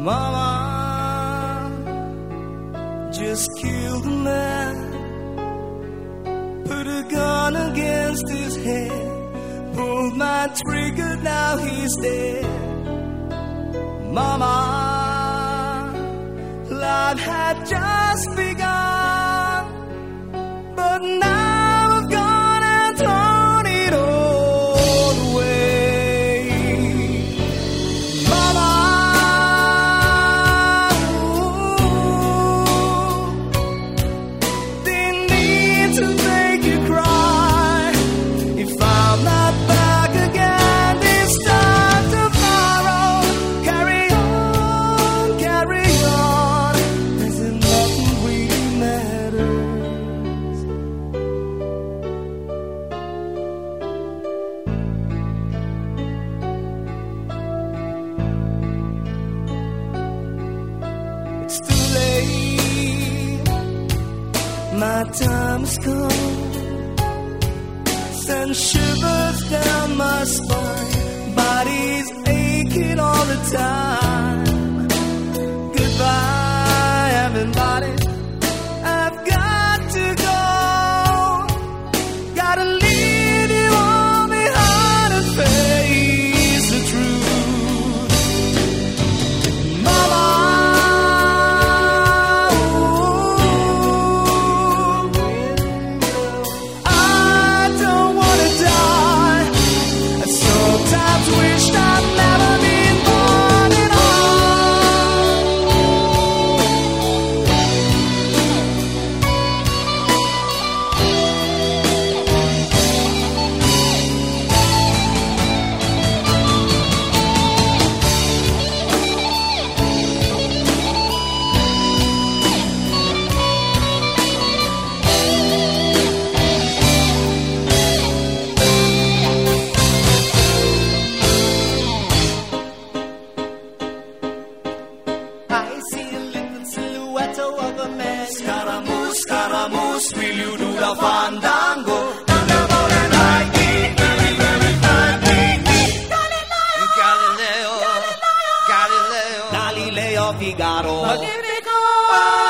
Mama just killed a man, put a gun against his head, pulled my trigger, now he's dead. Mama, life had just begun, but now I've gone and thrown it all away. Mama, didn't need to make you cry. If I'm not back again this time tomorrow, carry on, as if nothing really matters. It's too late, my time has come. Send shivers down my spine, body's aching all the time. Goodbye, everybody, I've got to go. Gotta leave you all behind and face the truth. Mama, I don't wanna die. I sometimes wish I'd never been born at all. I see a living silhouette of a man. Scaramouche, Scaramouche, will you do the fandango? Thunderbolt and lightning, very, very frightening me. Galileo, Galileo, Galileo, Figaro. Magnifico!